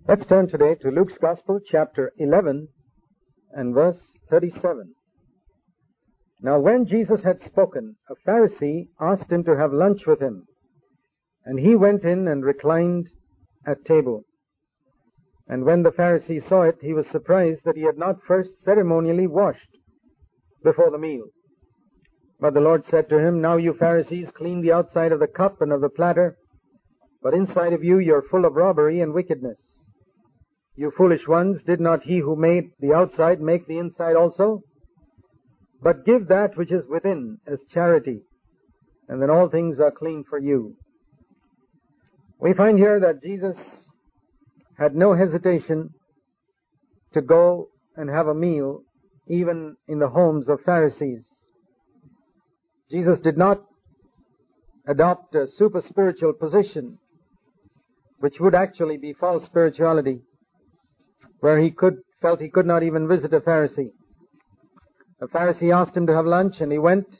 Let's turn today to Luke's Gospel, chapter 11 and verse 37. Now when Jesus had spoken, a Pharisee asked him to have lunch with him, and he went in and reclined at table. And when the Pharisee saw it, he was surprised that he had not first ceremonially washed before the meal. But the Lord said to him, Now you Pharisees clean the outside of the cup and of the platter, but inside of you you're full of robbery and wickedness. You foolish ones, did not he who made the outside make the inside also? But give that which is within as charity, and then all things are clean for you. We find here that Jesus had no hesitation to go and have a meal even in the homes of Pharisees. Jesus did not adopt a super spiritual position, which would actually be false spirituality, where he felt he could not even visit a Pharisee. A Pharisee asked him to have lunch, and he went.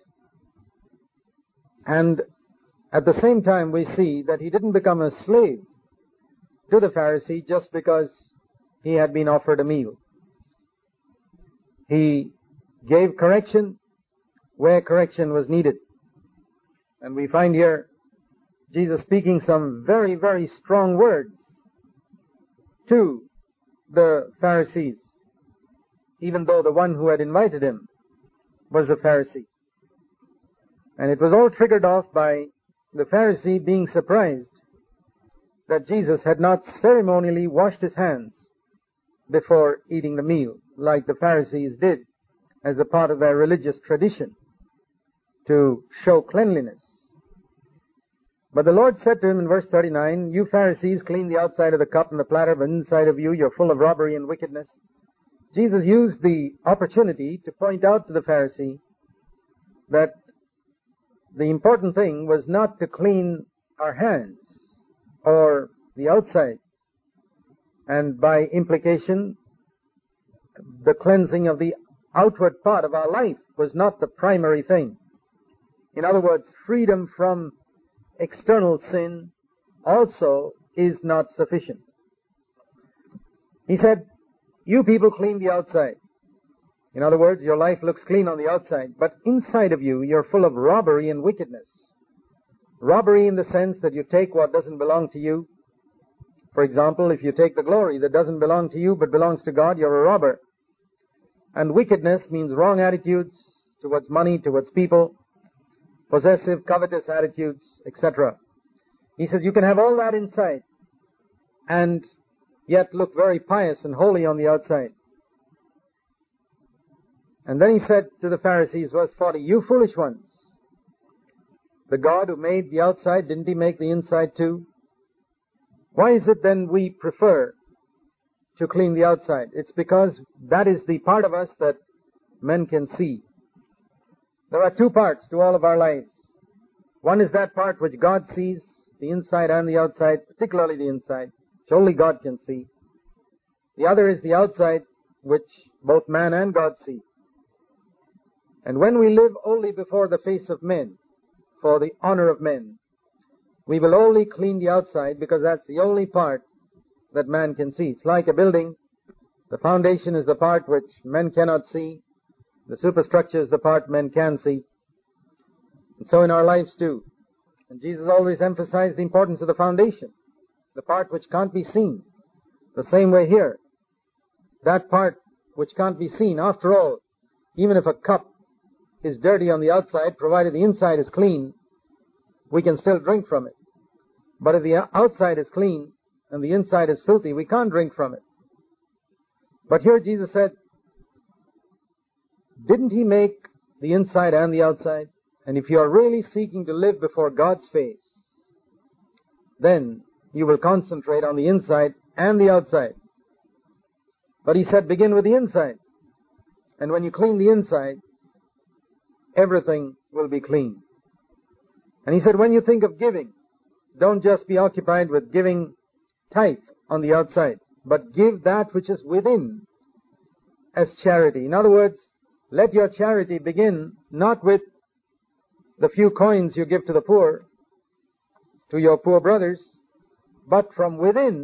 And at the same time, we see that he didn't become a slave to the Pharisee just because he had been offered a meal. He gave correction where correction was needed. And we find here Jesus speaking some very, very strong words to the Pharisees, even though the one who had invited him was a Pharisee. And it was all triggered off by the Pharisee being surprised that Jesus had not ceremonially washed his hands before eating the meal, like the Pharisees did as a part of their religious tradition to show cleanliness. But the Lord said to him in verse 39, You Pharisees clean the outside of the cup and the platter, but inside of you you're full of robbery and wickedness. Jesus used the opportunity to point out to the Pharisee that the important thing was not to clean our hands or the outside, and by implication, the cleansing of the outward part of our life was not the primary thing. In other words, freedom from external sin also is not sufficient. He said, You people clean the outside. In other words, your life looks clean on the outside, but inside of you, you're full of robbery and wickedness. Robbery in the sense that you take what doesn't belong to you. For example, if you take the glory that doesn't belong to you but belongs to God, you're a robber. And wickedness means wrong attitudes towards money, towards people, possessive, covetous attitudes, etc. He says you can have all that inside and yet look very pious and holy on the outside. And then he said to the Pharisees, verse 40, You foolish ones, the God who made the outside, didn't he make the inside too? Why is it then we prefer to clean the outside? It's because that is the part of us that men can see. There are two parts to all of our lives. One is that part which God sees, the inside and the outside, particularly the inside, which only God can see. The other is the outside, which both man and God see. And when we live only before the face of men, for the honor of men, we will only clean the outside because that's the only part that man can see. It's like a building. The foundation is the part which men cannot see. The superstructure is the part men can see. And so in our lives too. And Jesus always emphasized the importance of the foundation, the part which can't be seen. The same way here. That part which can't be seen. After all, even if a cup is dirty on the outside, provided the inside is clean, we can still drink from it. But if the outside is clean and the inside is filthy, we can't drink from it. But here Jesus said, didn't he make the inside and the outside? And if you are really seeking to live before God's face, then you will concentrate on the inside and the outside. But he said, begin with the inside. And when you clean the inside, everything will be clean. And he said, when you think of giving, don't just be occupied with giving tithe on the outside, but give that which is within as charity. In other words, let your charity begin not with the few coins you give to the poor, to your poor brothers, but from within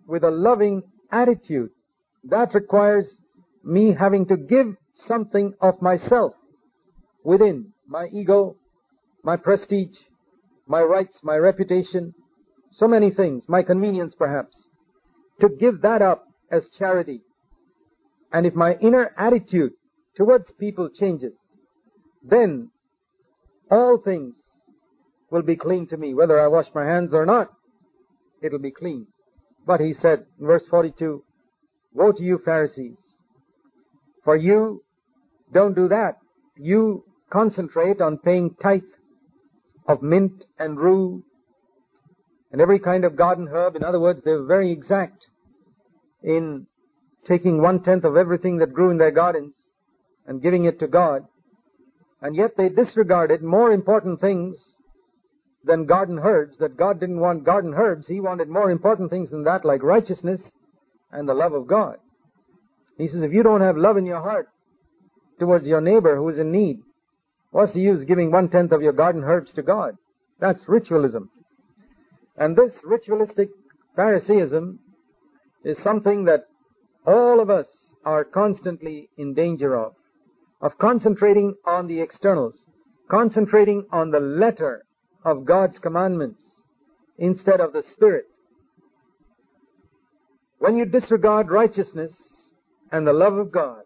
with a loving attitude. That requires me having to give something of myself within, my ego, my prestige, my rights, my reputation, so many things, my convenience perhaps, to give that up as charity. And if my inner attitude towards people changes, then all things will be clean to me. Whether I wash my hands or not, it'll be clean. But he said in verse 42, woe to you Pharisees, for you don't do that. You concentrate on paying tithe of mint and rue and every kind of garden herb. In other words, they were very exact in taking 1/10 of everything that grew in their gardens and giving it to God. And yet they disregarded more important things than garden herbs, that God didn't want garden herbs. He wanted more important things than that, like righteousness and the love of God. He says, if you don't have love in your heart towards your neighbor who is in need, what's the use giving 1/10 of your garden herbs to God? That's ritualism. And this ritualistic Phariseeism is something that all of us are constantly in danger of concentrating on the externals, concentrating on the letter of God's commandments instead of the spirit. When you disregard righteousness and the love of God,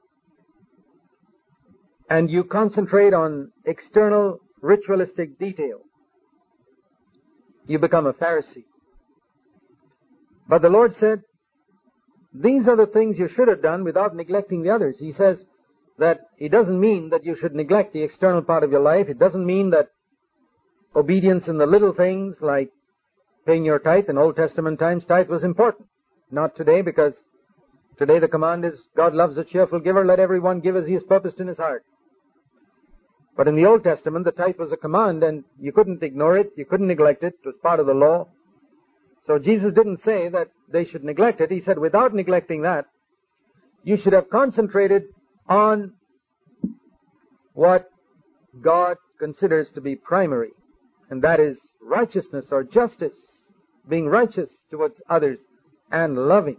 and you concentrate on external ritualistic detail, you become a Pharisee. But the Lord said, these are the things you should have done without neglecting the others. He says that it doesn't mean that you should neglect the external part of your life. It doesn't mean that obedience in the little things like paying your tithe. In Old Testament times, tithe was important. Not today, because today the command is, God loves a cheerful giver. Let everyone give as he has purposed in his heart. But in the Old Testament, the tithe was a command, and you couldn't ignore it. You couldn't neglect it. It was part of the law. So Jesus didn't say that they should neglect it. He said, without neglecting that, you should have concentrated on what God considers to be primary, and that is righteousness or justice, being righteous towards others and loving.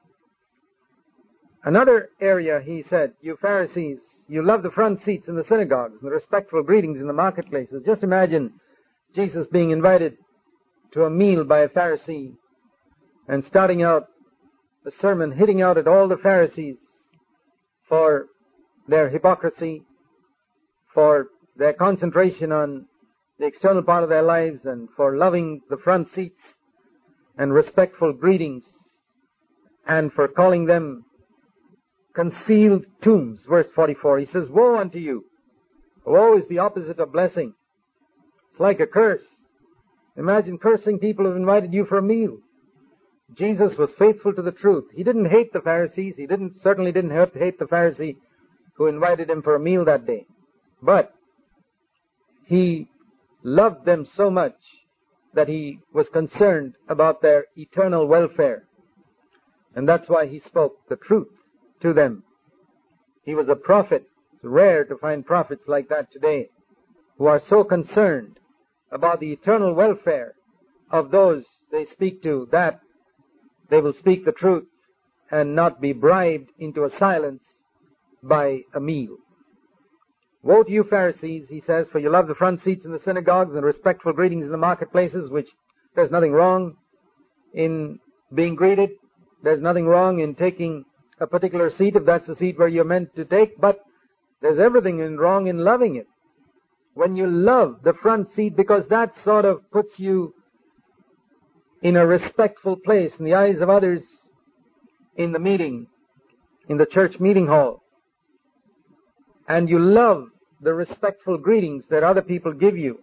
Another area, he said, you Pharisees, you love the front seats in the synagogues and the respectful greetings in the marketplaces. Just imagine Jesus being invited to a meal by a Pharisee and starting out the sermon, hitting out at all the Pharisees for their hypocrisy, for their concentration on the external part of their lives, and for loving the front seats and respectful greetings, and for calling them concealed tombs. Verse 44, he says, woe unto you. Woe is the opposite of blessing. It's like a curse. Imagine cursing people who have invited you for a meal. Jesus was faithful to the truth. He didn't hate the Pharisees. He certainly didn't hate the Pharisee who invited him for a meal that day. But he loved them so much that he was concerned about their eternal welfare. And that's why he spoke the truth to them. He was a prophet. It's rare to find prophets like that today, who are so concerned about the eternal welfare of those they speak to, that they will speak the truth and not be bribed into a silence by a meal. Woe to you Pharisees, he says, for you love the front seats in the synagogues and respectful greetings in the marketplaces, which there's nothing wrong in being greeted. There's nothing wrong in taking a particular seat if that's the seat where you're meant to take, but there's everything wrong in loving it. When you love the front seat, because that sort of puts you in a respectful place in the eyes of others in the meeting, in the church meeting hall, and you love the respectful greetings that other people give you,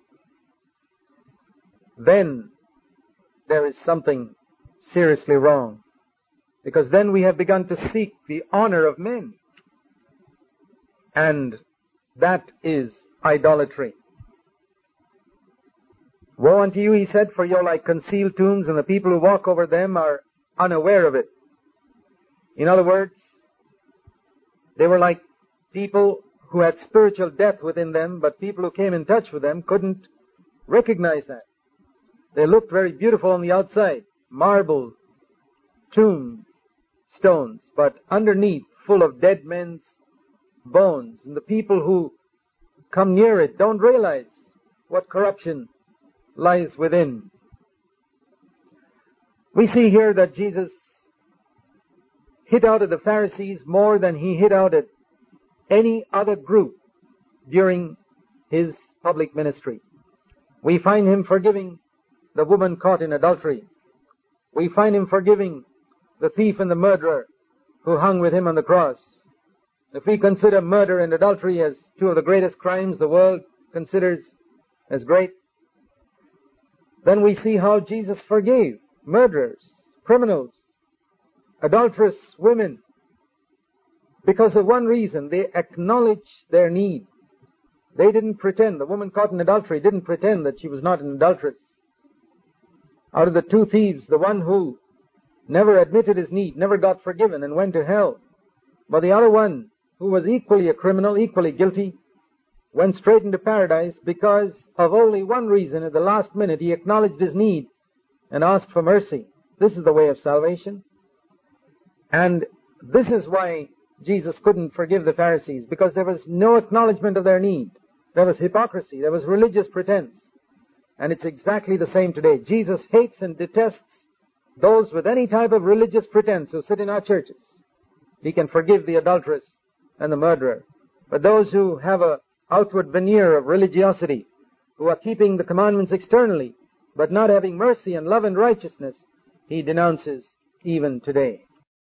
then there is something seriously wrong. Because then we have begun to seek the honor of men. And that is idolatry. Woe unto you, he said, for you're like concealed tombs, and the people who walk over them are unaware of it. In other words, they were like people who had spiritual death within them, but people who came in touch with them couldn't recognize that. They looked very beautiful on the outside, marble, tombstones, but underneath full of dead men's bones. And the people who come near it don't realize what corruption lies within. We see here that Jesus hit out at the Pharisees more than he hit out at any other group during his public ministry. We find him forgiving the woman caught in adultery. We find him forgiving the thief and the murderer who hung with him on the cross. If we consider murder and adultery as two of the greatest crimes the world considers as great, then we see how Jesus forgave murderers, criminals, adulterous women, because of one reason: they acknowledged their need. They didn't pretend. The woman caught in adultery didn't pretend that she was not an adulteress. Out of the two thieves, the one who never admitted his need never got forgiven and went to hell. But the other one, who was equally a criminal, equally guilty, went straight into paradise because of only one reason: at the last minute he acknowledged his need and asked for mercy. This is the way of salvation. And this is why Jesus couldn't forgive the Pharisees, because there was no acknowledgement of their need. There was hypocrisy. There was religious pretense. And it's exactly the same today. Jesus hates and detests those with any type of religious pretense who sit in our churches. He can forgive the adulteress and the murderer. But those who have an outward veneer of religiosity, who are keeping the commandments externally, but not having mercy and love and righteousness, he denounces even today.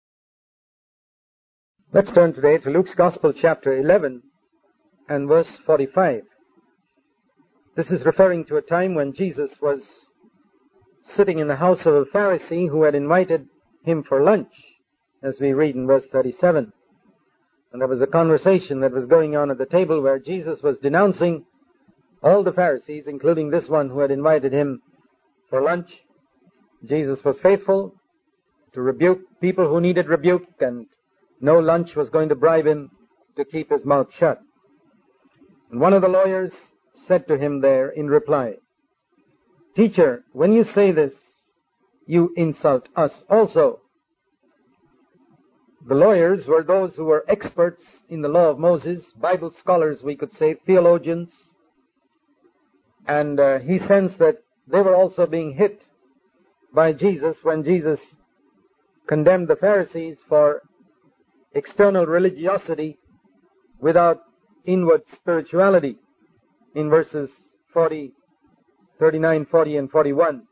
Let's turn today to Luke's Gospel, chapter 11 and verse 45. This is referring to a time when Jesus was sitting in the house of a Pharisee who had invited him for lunch, as we read in verse 37. And there was a conversation that was going on at the table where Jesus was denouncing all the Pharisees, including this one who had invited him for lunch. Jesus was faithful to rebuke people who needed rebuke, and no lunch was going to bribe him to keep his mouth shut. And one of the lawyers said to him there in reply, "Teacher, when you say this, you insult us also." The lawyers were those who were experts in the law of Moses, Bible scholars, we could say, theologians. And he sensed that they were also being hit by Jesus when Jesus condemned the Pharisees for external religiosity without inward spirituality in verses 39, 40, and 41.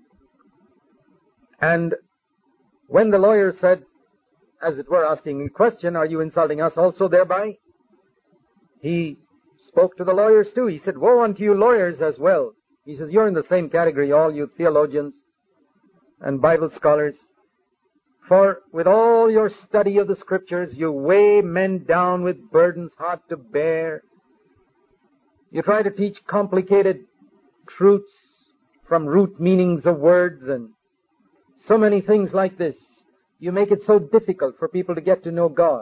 And when the lawyer said, as it were, asking a question, "Are you insulting us also thereby?" he spoke to the lawyers too. He said, "Woe unto you lawyers as well." He says, "You're in the same category, all you theologians and Bible scholars. For with all your study of the Scriptures, you weigh men down with burdens hard to bear. You try to teach complicated truths from root meanings of words and so many things like this. You make it so difficult for people to get to know God.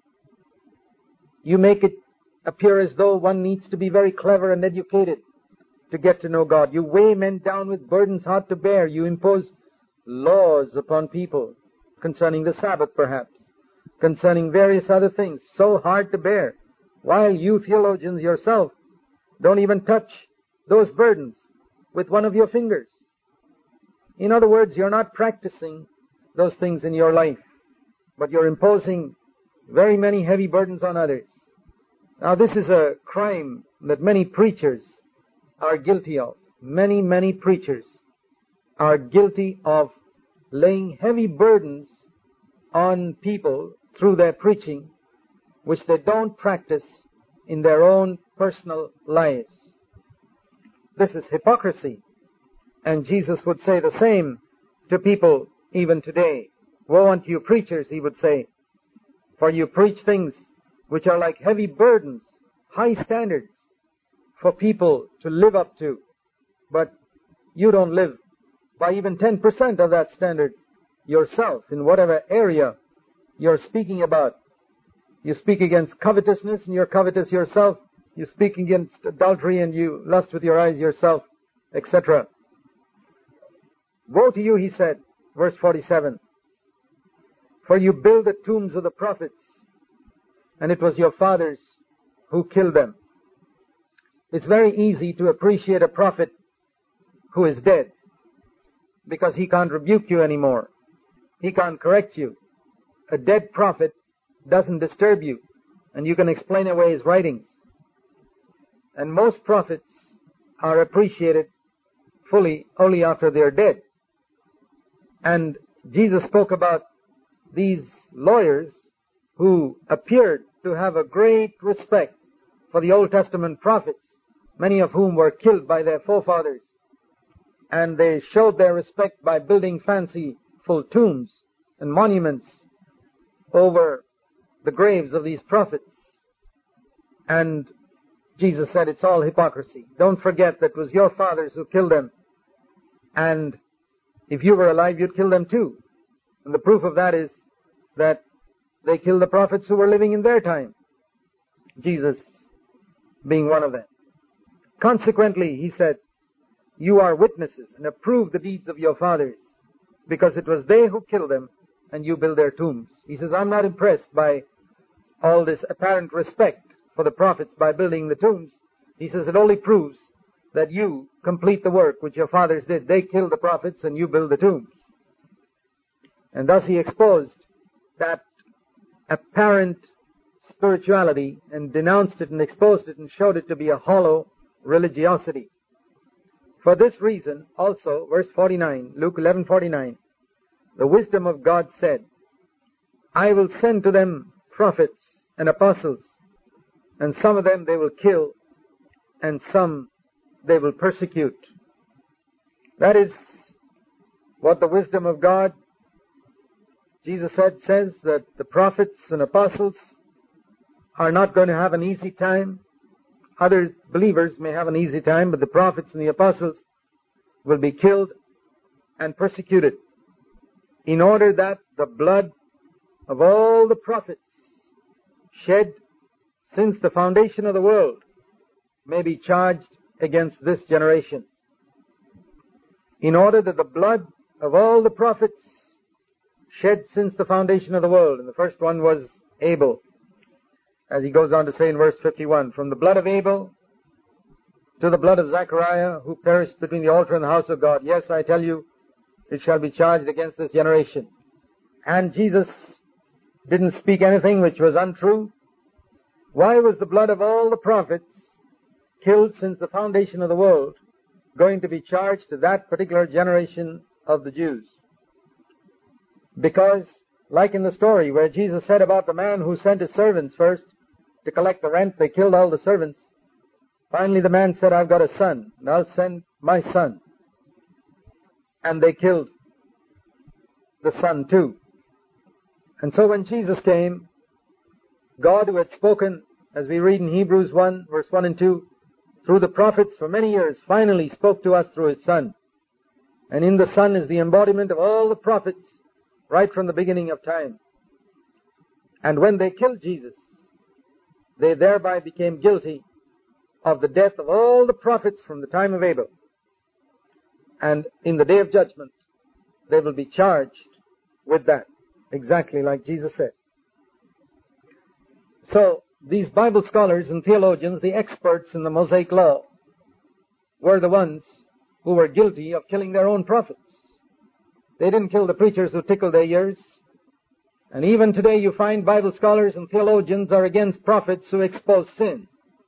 You make it appear as though one needs to be very clever and educated to get to know God. You weigh men down with burdens hard to bear. You impose laws upon people concerning the Sabbath, perhaps, concerning various other things, so hard to bear, while you theologians yourself don't even touch those burdens with one of your fingers." In other words, you're not practicing those things in your life, but you're imposing very many heavy burdens on others. Now, this is a crime that many preachers are guilty of. Many preachers are guilty of laying heavy burdens on people through their preaching, which they don't practice in their own personal lives. This is hypocrisy. And Jesus would say the same to people even today. "Woe unto you preachers," he would say, "for you preach things which are like heavy burdens, high standards for people to live up to. But you don't live by even 10% of that standard yourself in whatever area you're speaking about. You speak against covetousness and you're covetous yourself. You speak against adultery and you lust with your eyes yourself, etc." "Woe to you," he said, verse 47, For you build the tombs of the prophets, and it was your fathers who killed them. It's very easy to appreciate a prophet who is dead, because he can't rebuke you anymore. He can't correct you. A dead prophet doesn't disturb you, and you can explain away his writings. And most prophets are appreciated fully only after they are dead. And Jesus spoke about these lawyers who appeared to have a great respect for the Old Testament prophets, many of whom were killed by their forefathers. And they showed their respect by building fanciful tombs and monuments over the graves of these prophets. And Jesus said, it's all hypocrisy. Don't forget that it was your fathers who killed them. And if you were alive, you'd kill them too. And the proof of that is that they killed the prophets who were living in their time, Jesus being one of them. Consequently, he said, you are witnesses and approve the deeds of your fathers, because it was they who killed them and you build their tombs. He says, I'm not impressed by all this apparent respect for the prophets by building the tombs. He says, it only proves that you complete the work which your fathers did. They killed the prophets and you build the tombs. And thus he exposed that apparent spirituality and denounced it and exposed it and showed it to be a hollow religiosity. For this reason also, verse 49, Luke 11:49, the wisdom of God said, I will send to them prophets and apostles, and some of them they will kill, and some they will persecute. That is what the wisdom of God, Jesus says that the prophets and apostles are not going to have an easy time. Others, believers, may have an easy time, but the prophets and the apostles will be killed and persecuted, in order that the blood of all the prophets shed since the foundation of the world may be charged against this generation. In order that the blood of all the prophets shed since the foundation of the world, and the first one was Abel, as he goes on to say in verse 51, from the blood of Abel to the blood of Zechariah, who perished between the altar and the house of God. Yes, I tell you, it shall be charged against this generation. And Jesus didn't speak anything which was untrue. Why was the blood of all the prophets killed since the foundation of the world going to be charged to that particular generation of the Jews? Because, like in the story where Jesus said about the man who sent his servants first to collect the rent, they killed all the servants. Finally the man said, I've got a son, and I'll send my son. And they killed the son too. And so when Jesus came, God, who had spoken, as we read in Hebrews 1, verse 1 and 2, through the prophets for many years, finally spoke to us through his Son. And in the Son is the embodiment of all the prophets right from the beginning of time. And when they killed Jesus, they thereby became guilty of the death of all the prophets from the time of Abel. And in the day of judgment, they will be charged with that, exactly like Jesus said. So, these Bible scholars and theologians, the experts in the Mosaic Law, were the ones who were guilty of killing their own prophets. They didn't kill the preachers who tickled their ears. And even today you find Bible scholars and theologians are against prophets who expose sin.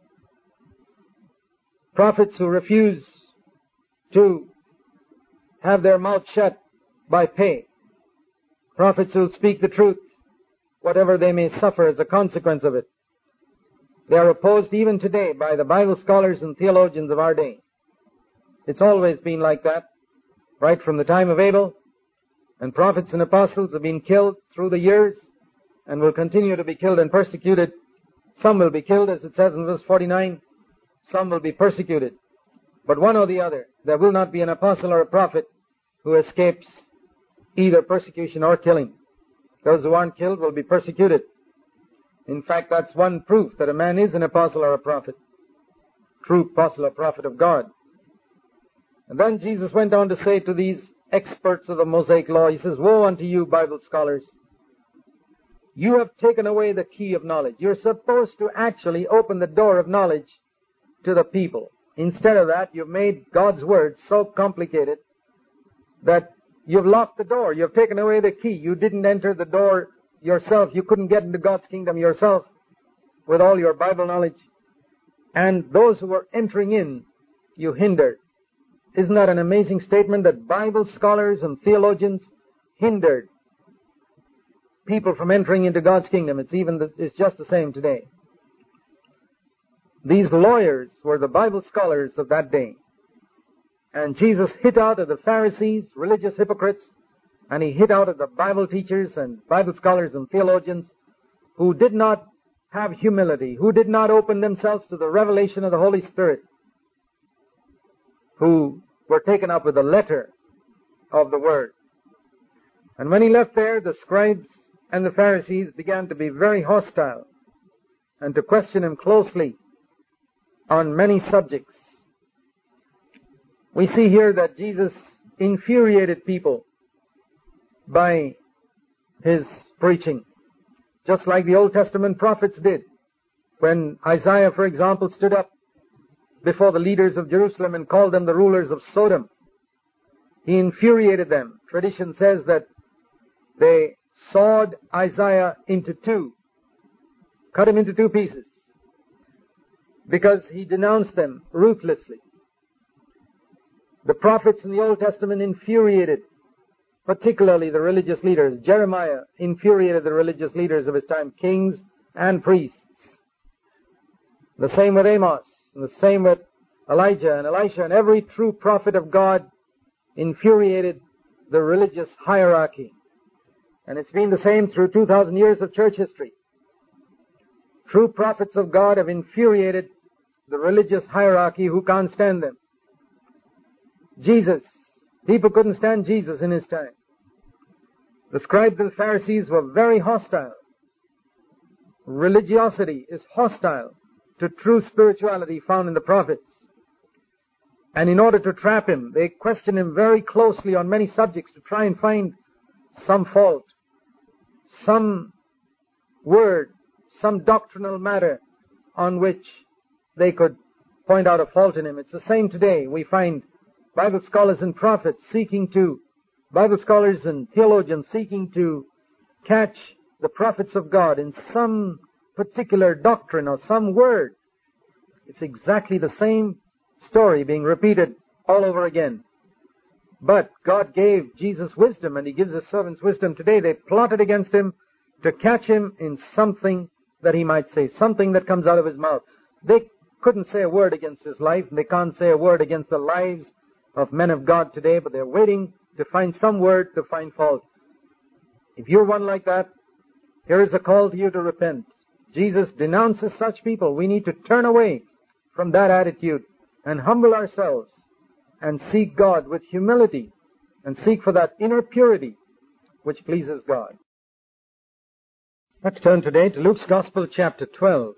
Prophets who refuse to have their mouth shut by pay. Prophets who speak the truth, whatever they may suffer as a consequence of it. They are opposed even today by the Bible scholars and theologians of our day. It's always been like that, right from the time of Abel. And prophets and apostles have been killed through the years and will continue to be killed and persecuted. Some will be killed, as it says in verse 49. Some will be persecuted. But one or the other, there will not be an apostle or a prophet who escapes either persecution or killing. Those who aren't killed will be persecuted. In fact, that's one proof that a man is an apostle or a prophet. True apostle or prophet of God. And then Jesus went on to say to these experts of the Mosaic Law, he says, woe unto you, Bible scholars, You have taken away the key of knowledge. You're supposed to actually open the door of knowledge to the people. Instead of that, you've made God's Word so complicated that you've locked the door. You've taken away the key. You didn't enter the door yourself. You couldn't get into God's kingdom yourself with all your Bible knowledge. And those who were entering in, you hindered. Isn't that an amazing statement that Bible scholars and theologians hindered people from entering into God's kingdom? It's just the same today. These lawyers were the Bible scholars of that day. And Jesus hit out at the Pharisees, religious hypocrites, and he hit out at the Bible teachers and Bible scholars and theologians who did not have humility, who did not open themselves to the revelation of the Holy Spirit, who were taken up with the letter of the Word. And when he left there, the scribes and the Pharisees began to be very hostile and to question him closely on many subjects. We see here that Jesus infuriated people by his preaching, just like the Old Testament prophets did. When Isaiah, for example, stood up before the leaders of Jerusalem and called them the rulers of Sodom, he infuriated them. Tradition says that they sawed Isaiah into two, cut him into two pieces, because he denounced them ruthlessly. The prophets in the Old Testament infuriated, particularly the religious leaders. Jeremiah infuriated the religious leaders of his time, kings and priests. The same with Amos, and the same with Elijah and Elisha, and every true prophet of God infuriated the religious hierarchy. And it's been the same through 2,000 years of church history. True prophets of God have infuriated the religious hierarchy who can't stand them. Jesus, people couldn't stand Jesus in his time. The scribes and Pharisees were very hostile. Religiosity is hostile to true spirituality found in the prophets. And in order to trap him, they questioned him very closely on many subjects to try and find some fault, some word, some doctrinal matter on which they could point out a fault in him. It's the same today. We find Bible scholars and prophets Bible scholars and theologians seeking to catch the prophets of God in some particular doctrine or some word. It's exactly the same story being repeated all over again. But God gave Jesus wisdom, and he gives his servants wisdom today. They plotted against him to catch him in something that he might say, something that comes out of his mouth. They couldn't say a word against his life, and they can't say a word against the lives of men of God today, but they're waiting to find some word to find fault. If you're one like that, here is a call to you to repent. Jesus denounces such people. We need to turn away from that attitude and humble ourselves and seek God with humility and seek for that inner purity which pleases God. Let's turn today to Luke's Gospel, chapter 12.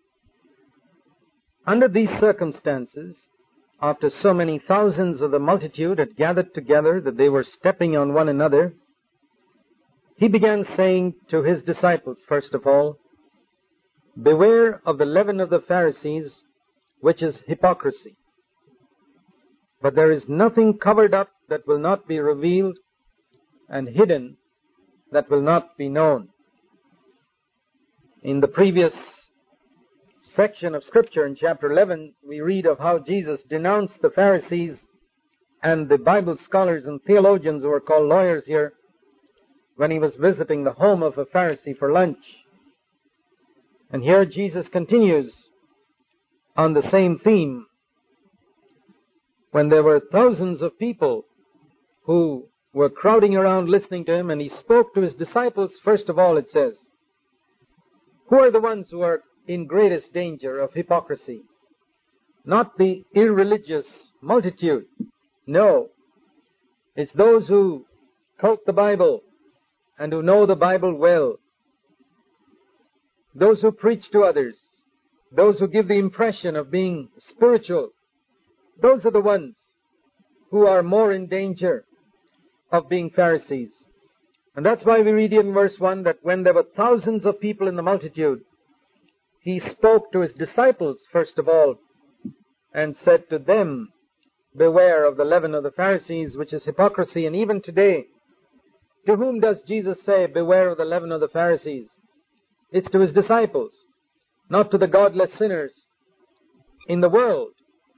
Under these circumstances, after so many thousands of the multitude had gathered together that they were stepping on one another, he began saying to his disciples, first of all, "Beware of the leaven of the Pharisees, which is hypocrisy. But there is nothing covered up that will not be revealed, and hidden that will not be known." In the previous section of Scripture in chapter 11, we read of how Jesus denounced the Pharisees and the Bible scholars and theologians who were called lawyers here when he was visiting the home of a Pharisee for lunch. And here Jesus continues on the same theme. When there were thousands of people who were crowding around listening to him, and he spoke to his disciples, first of all, it says, who are the ones who are in greatest danger of hypocrisy? Not the irreligious multitude. No. It's those who quote the Bible and who know the Bible well. Those who preach to others. Those who give the impression of being spiritual. Those are the ones who are more in danger of being Pharisees. And that's why we read in verse 1 that when there were thousands of people in the multitude, he spoke to his disciples first of all and said to them, beware of the leaven of the Pharisees, which is hypocrisy. And even today, to whom does Jesus say, beware of the leaven of the Pharisees? It's to his disciples, not to the godless sinners in the world.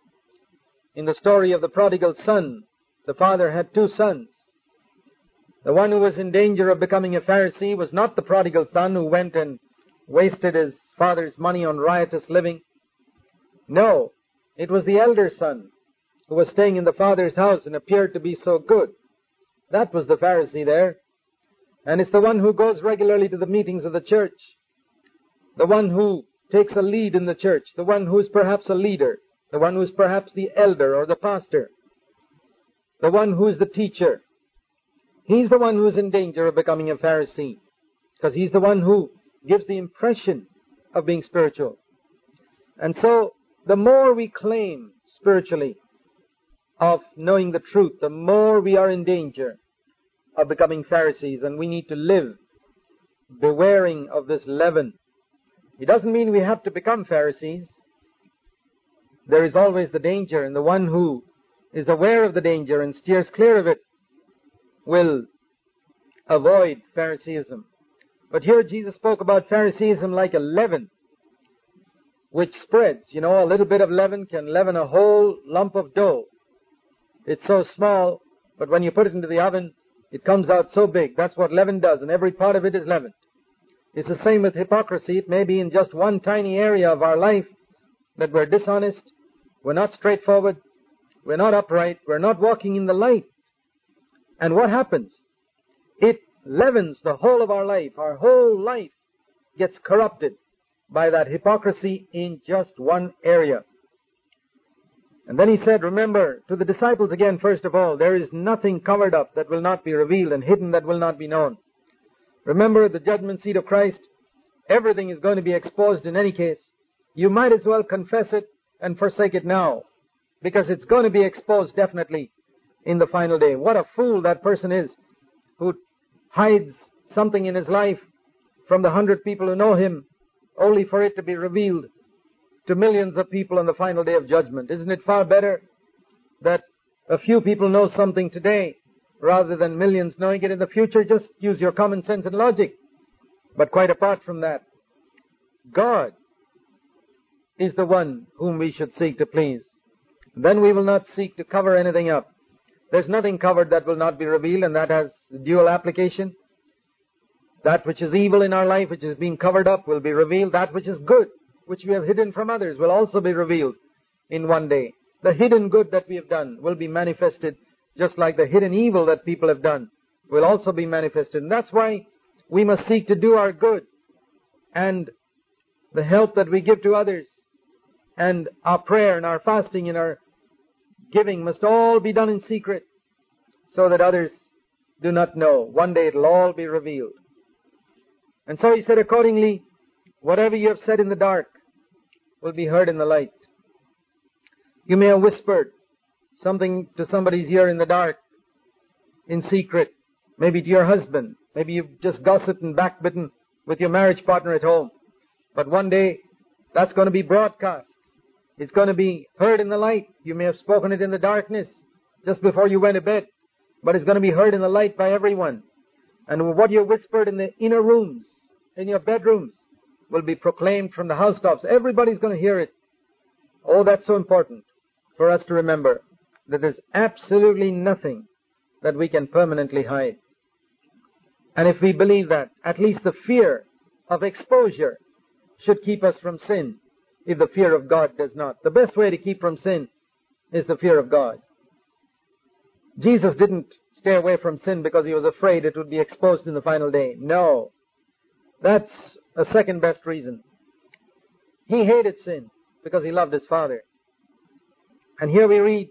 In the story of the prodigal son, the father had two sons. The one who was in danger of becoming a Pharisee was not the prodigal son who went and wasted his father's money on riotous living. No, it was the elder son who was staying in the father's house and appeared to be so good. That was the Pharisee there. And it's the one who goes regularly to the meetings of the church, the one who takes a lead in the church, the one who is perhaps a leader, the one who is perhaps the elder or the pastor, the one who is the teacher. He's the one who is in danger of becoming a Pharisee, because he's the one who gives the impression of being spiritual. And so, the more we claim spiritually of knowing the truth, the more we are in danger of becoming Pharisees, and we need to live bewaring of this leaven. It doesn't mean we have to become Pharisees. There is always the danger, and the one who is aware of the danger and steers clear of it will avoid Phariseeism. But here Jesus spoke about Phariseeism like a leaven which spreads. You know, a little bit of leaven can leaven a whole lump of dough. It's so small, but when you put it into the oven, it comes out so big. That's what leaven does, and every part of it is leavened. It's the same with hypocrisy. It may be in just one tiny area of our life that we're dishonest, we're not straightforward, we're not upright, we're not walking in the light. And what happens? It leavens the whole of our life. Our whole life gets corrupted by that hypocrisy in just one area. And then he said, remember, to the disciples again, first of all, there is nothing covered up that will not be revealed and hidden that will not be known. Remember, the judgment seat of Christ, everything is going to be exposed in any case. You might as well confess it and forsake it now, because it's going to be exposed definitely in the final day. What a fool that person is who hides something in his life from the 100 people who know him, only for it to be revealed to millions of people on the final day of judgment. Isn't it far better that a few people know something today rather than millions knowing it in the future? Just use your common sense and logic. But quite apart from that, God is the one whom we should seek to please. Then we will not seek to cover anything up. There's nothing covered that will not be revealed, and that has dual application. That which is evil in our life, which is being covered up, will be revealed. That which is good, which we have hidden from others, will also be revealed in one day. The hidden good that we have done will be manifested, just like the hidden evil that people have done will also be manifested. And that's why we must seek to do our good, and the help that we give to others, and our prayer and our fasting and our giving must all be done in secret, so that others do not know. One day it'll all be revealed. And so he said, accordingly, whatever you have said in the dark will be heard in the light. You may have whispered something to somebody's ear in the dark, in secret, maybe to your husband. Maybe you've just gossiped and backbitten with your marriage partner at home. But one day, that's going to be broadcast. It's going to be heard in the light. You may have spoken it in the darkness just before you went to bed, but it's going to be heard in the light by everyone. And what you whispered in the inner rooms, in your bedrooms, will be proclaimed from the housetops. Everybody's going to hear it. Oh, that's so important for us to remember that there's absolutely nothing that we can permanently hide. And if we believe that, at least the fear of exposure should keep us from sin, if the fear of God does not. The best way to keep from sin is the fear of God. Jesus didn't stay away from sin because he was afraid it would be exposed in the final day. No. That's a second best reason. He hated sin because he loved his Father. And here we read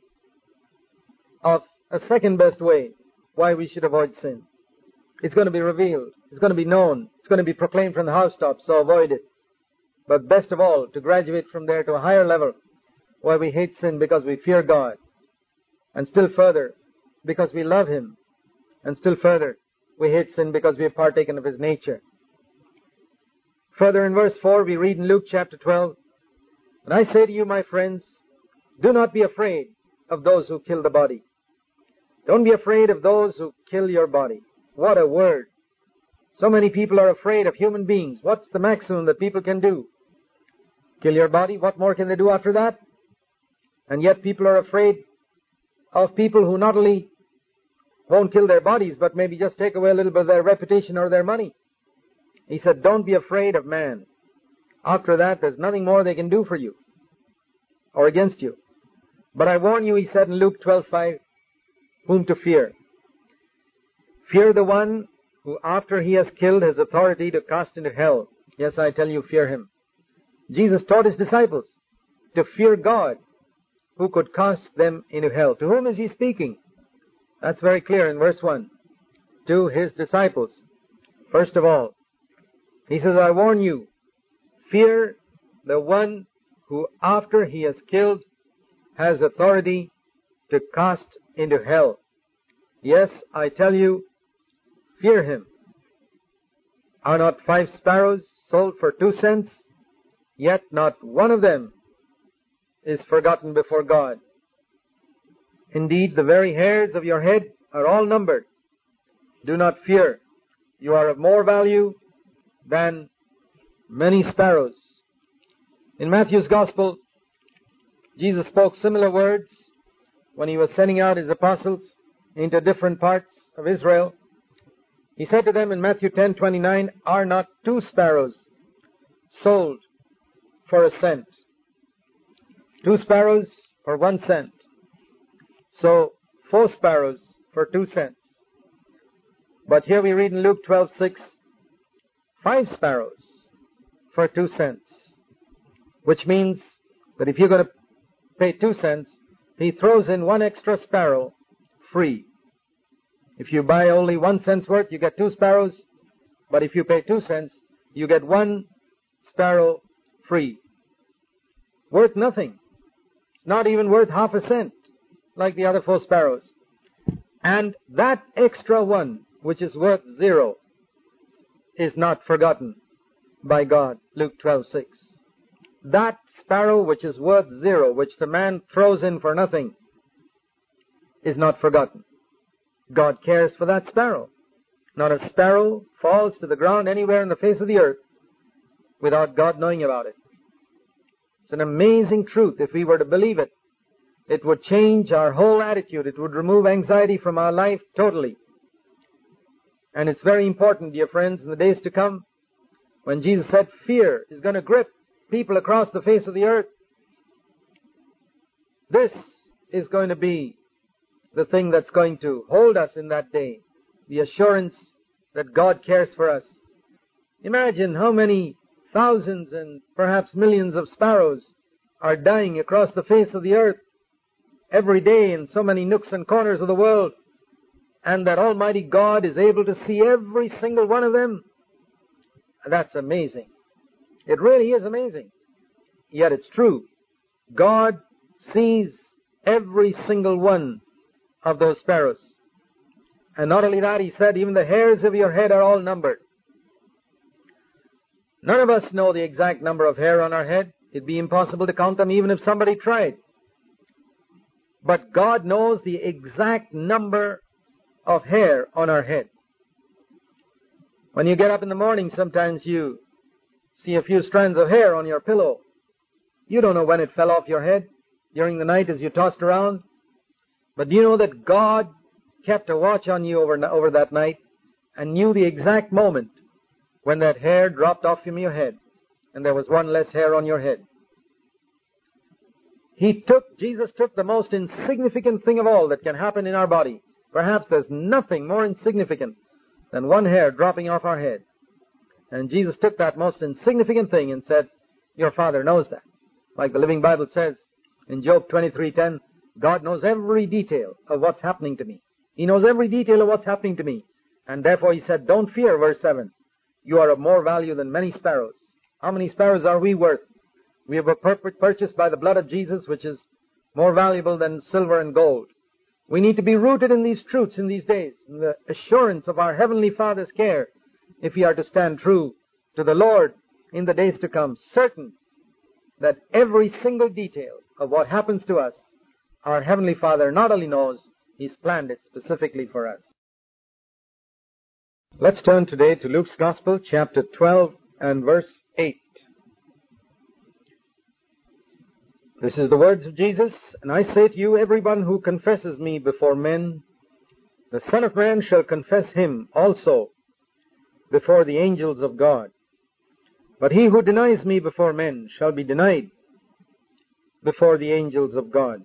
of a second best way why we should avoid sin. It's going to be revealed. It's going to be known. It's going to be proclaimed from the housetops, so avoid it. But best of all, to graduate from there to a higher level, why we hate sin because we fear God. And still further, because we love Him. And still further, We hate sin because we have partaken of his nature. Further in verse 4, we read in Luke chapter 12, "And I say to you, my friends, do not be afraid of those who kill the body." Don't be afraid of those who kill your body. What a word. So many people are afraid of human beings. What's the maximum that people can do? Kill your body? What more can they do after that? And yet people are afraid of people who not only won't kill their bodies, but maybe just take away a little bit of their reputation or their money. He said, don't be afraid of man. After that, there's nothing more they can do for you or against you. But I warn you, he said in Luke 12:5, whom to fear. Fear the one who after he has killed has authority to cast into hell. Yes, I tell you, fear him. Jesus taught his disciples to fear God who could cast them into hell. To whom is he speaking? That's very clear in verse 1. To his disciples. First of all, he says, I warn you, fear the one who after he has killed has authority to cast into hell. Yes, I tell you, fear him. Are not 5 sparrows sold for 2 cents? Yet not one of them is forgotten before God. Indeed, the very hairs of your head are all numbered. Do not fear. You are of more value than many sparrows. In Matthew's Gospel, Jesus spoke similar words when he was sending out his apostles into different parts of Israel. He said to them in Matthew 10:29, are not 2 sparrows sold for 1 cent? 2 sparrows for 1 cent. So 4 sparrows for 2 cents. But here we read in Luke 12:6, 5 sparrows for 2 cents. Which means that if you're going to pay 2 cents, he throws in 1 extra sparrow free. If you buy only 1 cent's worth, you get 2 sparrows. But if you pay 2 cents, you get 1 sparrow free. Worth nothing. It's not even worth half a cent, like the other 4 sparrows. And that extra 1, which is worth 0, is not forgotten by God. Luke 12:6. That sparrow which is worth 0, which the man throws in for nothing, is not forgotten. God cares for that sparrow. Not a sparrow falls to the ground anywhere on the face of the earth without God knowing about it. It's an amazing truth. If we were to believe it, it would change our whole attitude. It would remove anxiety from our life totally. And it's very important, dear friends, in the days to come, when Jesus said fear is going to grip people across the face of the earth. This is going to be the thing that's going to hold us in that day. The assurance that God cares for us. Imagine how many thousands and perhaps millions of sparrows are dying across the face of the earth every day in so many nooks and corners of the world, and that Almighty God is able to see every single one of them. That's amazing. It really is amazing. Yet it's true. God sees every single one of those sparrows. And not only that, he said, even the hairs of your head are all numbered. None of us know the exact number of hair on our head. It'd be impossible to count them even if somebody tried. But God knows the exact number of hair on our head. When you get up in the morning, sometimes you see a few strands of hair on your pillow. You don't know when it fell off your head during the night as you tossed around. But do you know that God kept a watch on you over that night and knew the exact moment when that hair dropped off from your head and there was 1 less hair on your head? Jesus took the most insignificant thing of all that can happen in our body. Perhaps there's nothing more insignificant than 1 hair dropping off our head. And Jesus took that most insignificant thing and said, your Father knows that. Like the Living Bible says in Job 23:10, God knows every detail of what's happening to me. He knows every detail of what's happening to me. And therefore he said, don't fear, verse 7. You are of more value than many sparrows. How many sparrows are we worth? We have been purchased by the blood of Jesus, which is more valuable than silver and gold. We need to be rooted in these truths in these days, in the assurance of our Heavenly Father's care, if we are to stand true to the Lord in the days to come, certain that every single detail of what happens to us, our Heavenly Father not only knows, He's planned it specifically for us. Let's turn today to Luke's Gospel, chapter 12 and verse 8. This is the words of Jesus, and I say to you, everyone who confesses me before men, the Son of Man shall confess him also before the angels of God. But he who denies me before men shall be denied before the angels of God.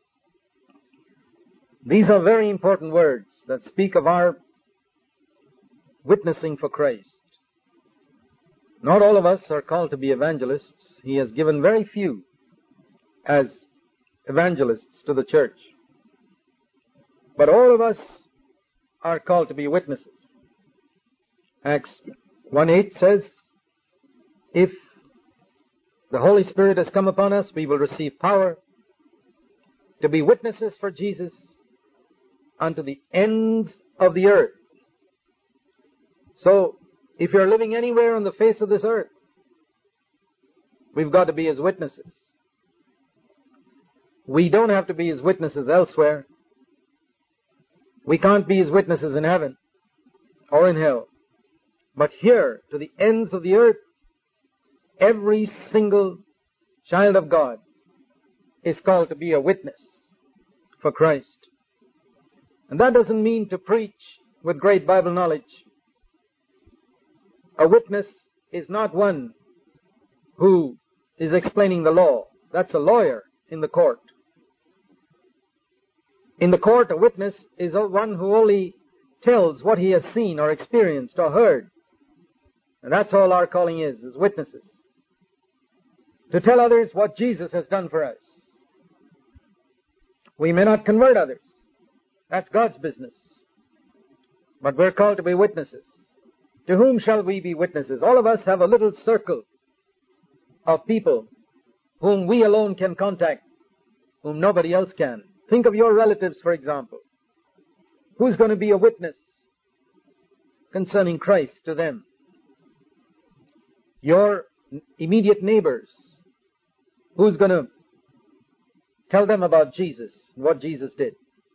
These are very important words that speak of our witnessing for Christ. Not all of us are called to be evangelists. He has given very few as evangelists to the church. But all of us are called to be witnesses. Acts 1:8 says, if the Holy Spirit has come upon us, we will receive power to be witnesses for Jesus unto the ends of the earth. So, if you're living anywhere on the face of this earth, we've got to be His witnesses. We don't have to be His witnesses elsewhere. We can't be His witnesses in heaven or in hell. But here, to the ends of the earth, every single child of God is called to be a witness for Christ. And that doesn't mean to preach with great Bible knowledge. A witness is not one who is explaining the law. That's a lawyer in the court. In the court, a witness is one who only tells what he has seen or experienced or heard. And that's all our calling is witnesses. To tell others what Jesus has done for us. We may not convert others. That's God's business. But we're called to be witnesses. To whom shall we be witnesses? All of us have a little circle of people whom we alone can contact, whom nobody else can. Think of your relatives, for example. Who's going to be a witness concerning Christ to them? Your immediate neighbors. Who's going to tell them about Jesus and what Jesus did?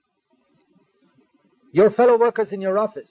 Your fellow workers in your office.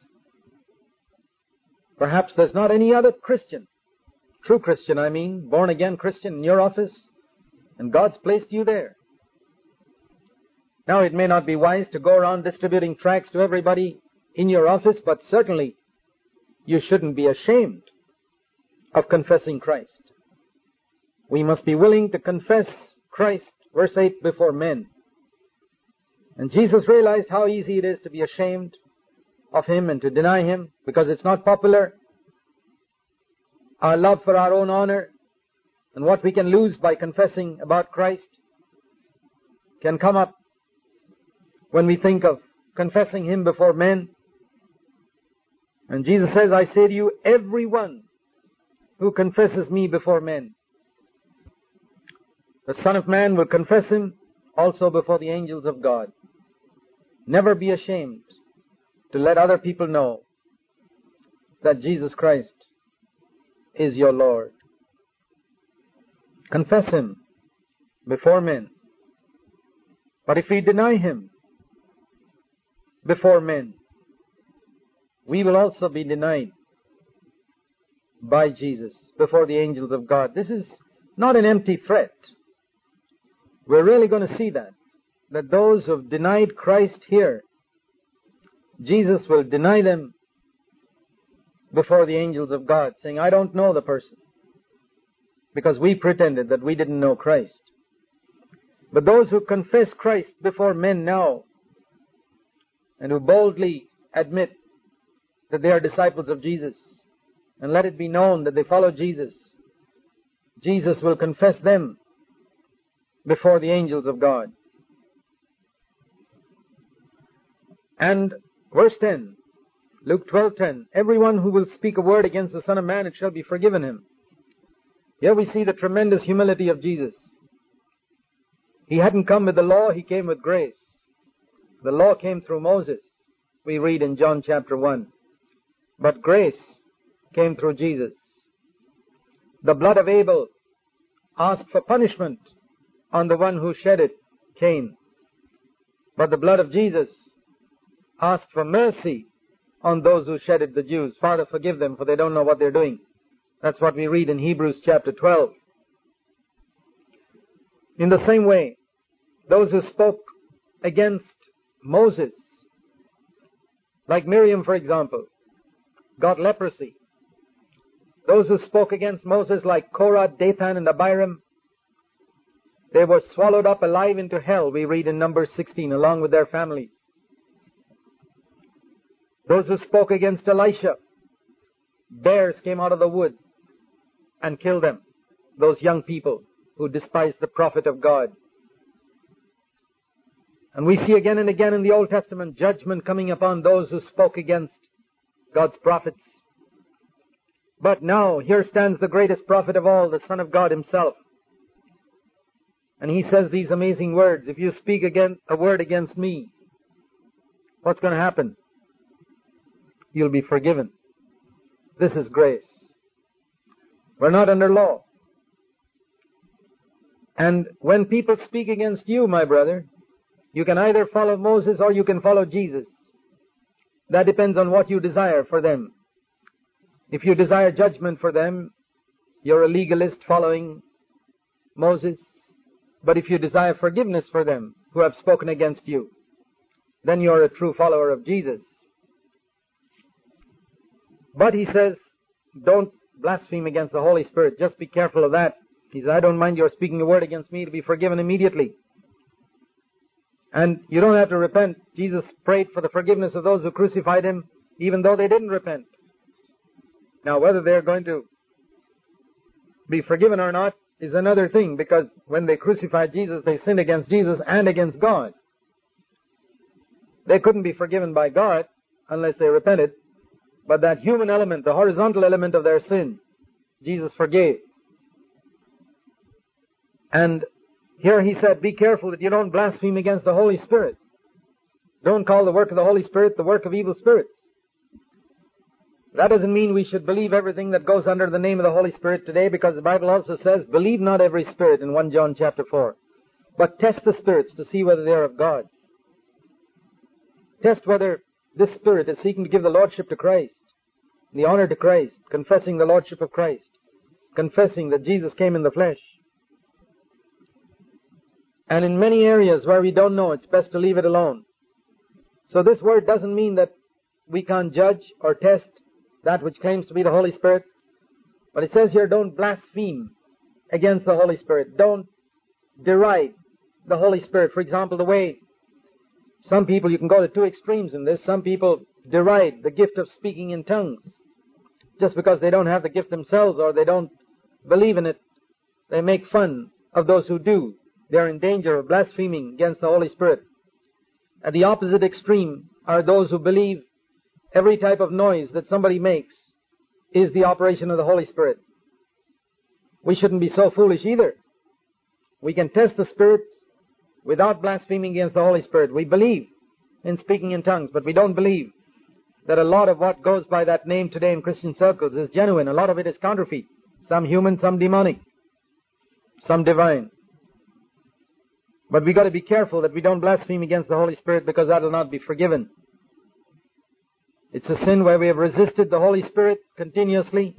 Perhaps there's not any other Christian, true Christian I mean, born again Christian in your office, and God's placed you there. Now, it may not be wise to go around distributing tracts to everybody in your office, but certainly you shouldn't be ashamed of confessing Christ. We must be willing to confess Christ, verse 8, before men. And Jesus realized how easy it is to be ashamed of Him and to deny Him because it's not popular. Our love for our own honor and what we can lose by confessing about Christ can come up when we think of confessing Him before men. And Jesus says, I say to you, everyone who confesses me before men, the Son of Man will confess Him also before the angels of God. Never be ashamed to let other people know that Jesus Christ is your Lord. Confess Him before men. But if we deny Him before men, we will also be denied by Jesus before the angels of God. This is not an empty threat. We're really going to see that those who have denied Christ here, Jesus will deny them before the angels of God, saying, I don't know the person, because we pretended that we didn't know Christ. But those who confess Christ before men now, and who boldly admit that they are disciples of Jesus, and let it be known that they follow Jesus, Jesus will confess them before the angels of God. And verse 10, Luke 12:10, everyone who will speak a word against the Son of Man, it shall be forgiven him. Here we see the tremendous humility of Jesus. He hadn't come with the law, He came with grace. The law came through Moses, we read in John chapter 1. But grace came through Jesus. The blood of Abel asked for punishment on the one who shed it, Cain. But the blood of Jesus asked for mercy on those who shed it, the Jews. Father, forgive them, for they don't know what they're doing. That's what we read in Hebrews chapter 12. In the same way, those who spoke against Moses, like Miriam, for example, got leprosy. Those who spoke against Moses, like Korah, Dathan, and Abiram, they were swallowed up alive into hell, we read in Numbers 16, along with their families. Those who spoke against Elisha, bears came out of the woods and killed them, those young people who despised the prophet of God. And we see again and again in the Old Testament judgment coming upon those who spoke against God's prophets. But now, here stands the greatest prophet of all, the Son of God himself. And he says these amazing words, if you speak a word against me, what's going to happen? You'll be forgiven. This is grace. We're not under law. And when people speak against you, my brother, you can either follow Moses or you can follow Jesus. That depends on what you desire for them. If you desire judgment for them, you're a legalist following Moses. But if you desire forgiveness for them who have spoken against you, then you're a true follower of Jesus. But he says, don't blaspheme against the Holy Spirit. Just be careful of that. He says, I don't mind your speaking a word against me to be forgiven immediately. And you don't have to repent. Jesus prayed for the forgiveness of those who crucified him, even though they didn't repent. Now, whether they're going to be forgiven or not is another thing, because when they crucified Jesus, they sinned against Jesus and against God. They couldn't be forgiven by God unless they repented. But that human element, the horizontal element of their sin, Jesus forgave. And here he said, be careful that you don't blaspheme against the Holy Spirit. Don't call the work of the Holy Spirit the work of evil spirits. That doesn't mean we should believe everything that goes under the name of the Holy Spirit today, because the Bible also says, believe not every spirit in 1 John chapter 4, but test the spirits to see whether they are of God. Test whether this spirit is seeking to give the lordship to Christ, the honor to Christ, confessing the lordship of Christ, confessing that Jesus came in the flesh. And in many areas where we don't know, it's best to leave it alone. So this word doesn't mean that we can't judge or test that which claims to be the Holy Spirit. But it says here, don't blaspheme against the Holy Spirit. Don't deride the Holy Spirit. For example, the way some people, you can go to two extremes in this. Some people deride the gift of speaking in tongues just because they don't have the gift themselves or they don't believe in it. They make fun of those who do. They're in danger of blaspheming against the Holy Spirit. At the opposite extreme are those who believe every type of noise that somebody makes is the operation of the Holy Spirit. We shouldn't be so foolish either. We can test the spirits without blaspheming against the Holy Spirit. We believe in speaking in tongues, but we don't believe that a lot of what goes by that name today in Christian circles is genuine. A lot of it is counterfeit. Some human, some demonic, some divine. But we got to be careful that we don't blaspheme against the Holy Spirit, because that will not be forgiven. It's a sin where we have resisted the Holy Spirit continuously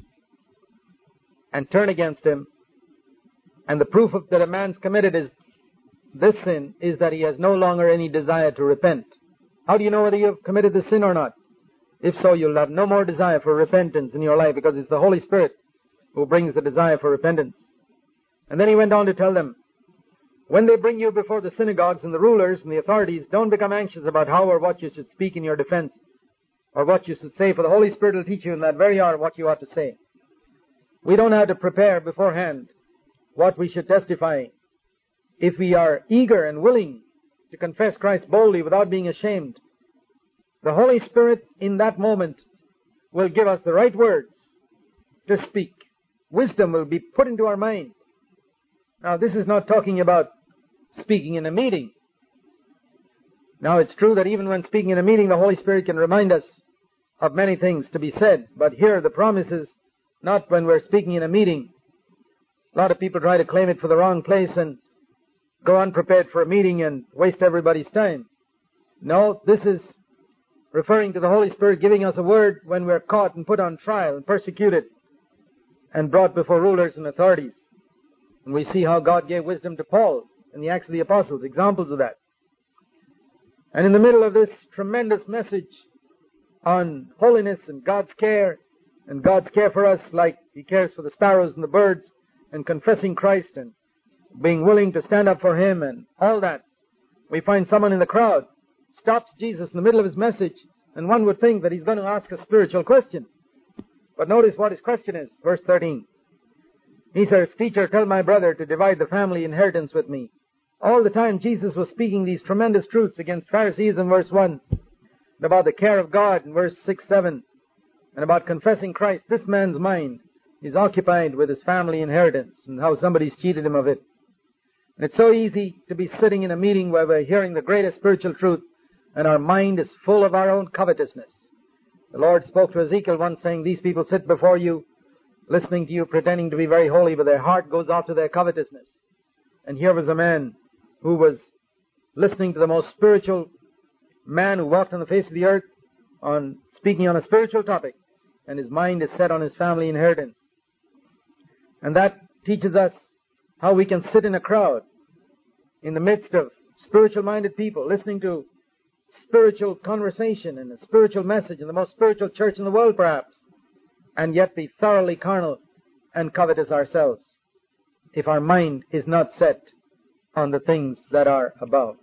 and turn against Him. And the proof that a man's committed is this sin is that he has no longer any desire to repent. How do you know whether you have committed the sin or not? If so, you'll have no more desire for repentance in your life, because it's the Holy Spirit who brings the desire for repentance. And then he went on to tell them, when they bring you before the synagogues and the rulers and the authorities, don't become anxious about how or what you should speak in your defense, or what you should say, for the Holy Spirit will teach you in that very hour what you ought to say. We don't have to prepare beforehand what we should testify. If we are eager and willing to confess Christ boldly without being ashamed, the Holy Spirit in that moment will give us the right words to speak. Wisdom will be put into our mind. Now, this is not talking about speaking in a meeting. Now it's true that even when speaking in a meeting, the Holy Spirit can remind us of many things to be said. But here the promise is not when we're speaking in a meeting. A lot of people try to claim it for the wrong place and go unprepared for a meeting and waste everybody's time. No, this is referring to the Holy Spirit giving us a word when we're caught and put on trial and persecuted and brought before rulers and authorities. And we see how God gave wisdom to Paul in the Acts of the Apostles, examples of that. And in the middle of this tremendous message on holiness and God's care for us like He cares for the sparrows and the birds, and confessing Christ and being willing to stand up for Him and all that, we find someone in the crowd stops Jesus in the middle of His message, and one would think that He's going to ask a spiritual question. But notice what His question is, verse 13. He says, "Teacher, tell my brother to divide the family inheritance with me." All the time Jesus was speaking these tremendous truths against Pharisees in verse 1, and about the care of God in verse 6, 7, and about confessing Christ. This man's mind is occupied with his family inheritance and how somebody's cheated him of it. And it's so easy to be sitting in a meeting where we're hearing the greatest spiritual truth and our mind is full of our own covetousness. The Lord spoke to Ezekiel once saying, "These people sit before you, listening to you, pretending to be very holy, but their heart goes off to their covetousness." And here was a man who was listening to the most spiritual man who walked on the face of the earth, speaking on a spiritual topic, and his mind is set on his family inheritance. And that teaches us how we can sit in a crowd in the midst of spiritual-minded people, listening to spiritual conversation and a spiritual message in the most spiritual church in the world, perhaps, and yet be thoroughly carnal and covetous ourselves, if our mind is not set on the things that are above.